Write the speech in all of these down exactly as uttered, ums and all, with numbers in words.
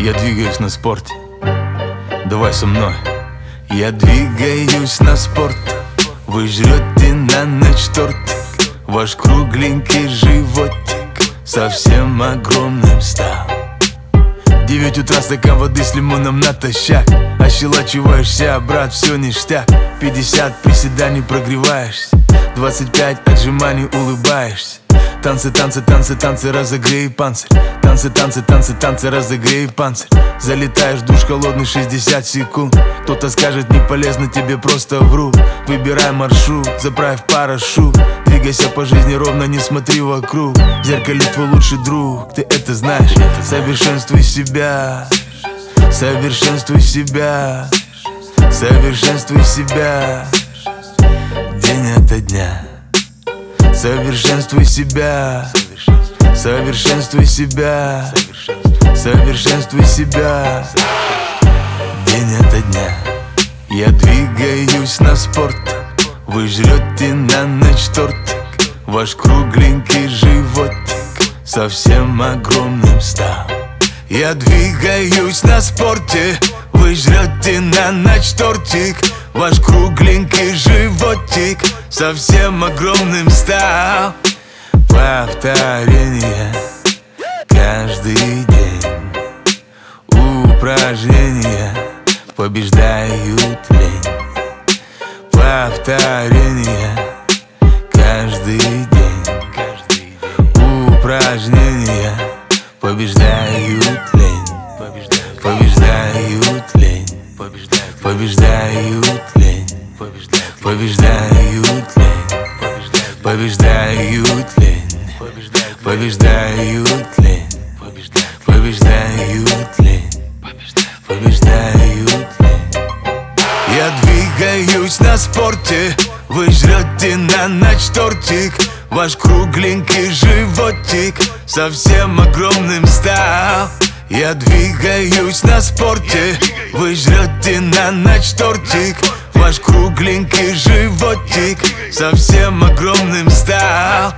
Я двигаюсь на спорте, давай со мной. Я двигаюсь на спорт. Вы жрете на ночь тортик. Ваш кругленький животик совсем огромным стал. Девять утра, стакан воды с лимоном натощак. Ощелачиваешься, брат, все ништяк. Пятьдесят приседаний прогреваешься. Двадцать пять отжиманий улыбаешься. Танцы, танцы, танцы, танцы, разогрей панцирь. Танцы, танцы, танцы, танцы, разогрей панцирь. Залетаешь в душ холодный шестьдесят секунд. Кто-то скажет, не полезно, тебе просто вру. Выбирай маршрут, заправь парашют. Двигайся по жизни ровно, не смотри вокруг. В зеркале твой лучший друг, ты это знаешь. Совершенствуй себя, совершенствуй себя, совершенствуй себя день ото дня. Совершенствуй себя, совершенствуй себя, совершенствуй себя день ото дня. Я двигаюсь на спорт. Вы жрете на ночь тортик. Ваш кругленький животик совсем огромным стал. Я двигаюсь на спорте. Вы жрете на ночь тортик. Ваш кругленький животик совсем огромным стал. Повторения каждый день. Упражнения побеждают лень. Повторения каждый день. Упражнения побеждают лень. Побеждают лень. Побеждают лень. Побеждают лень. Побеждают лень. Побеждают лень. Побеждают лень. Побеждают лень. Я двигаюсь на спорте. Вы жрете на ночь тортик. Ваш кругленький животик совсем огромным стал. Я двигаюсь на спорте. Вы жрете на ночь тортик. Ваш кругленький животик совсем огромным стал.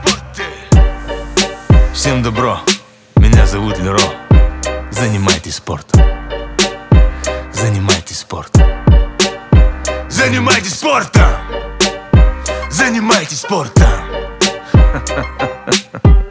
Всем добро, меня зовут Леро. Занимайтесь спортом. Занимайтесь спортом. Занимайтесь спортом. Занимайтесь спортом.